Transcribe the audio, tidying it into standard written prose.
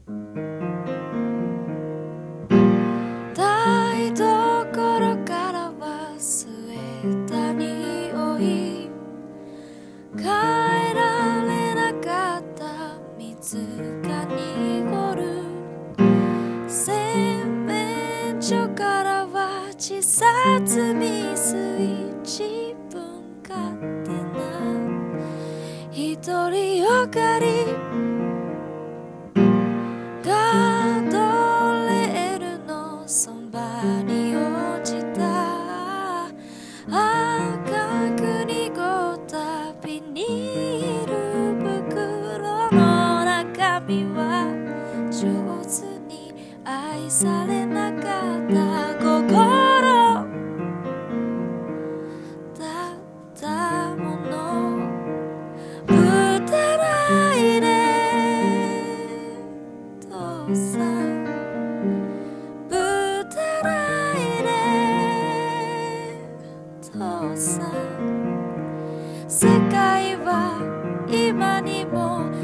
台所から忘れた匂い、変えられなかった水が濁る、洗面所からは自殺未遂、自分勝手な独りよがり、ガードレールのそばに落ちた赤く濁ったビニール袋の中身は上手に愛されなかった心だったもの。ぶたないで父さん、ぶたないで父さん、世界は今にも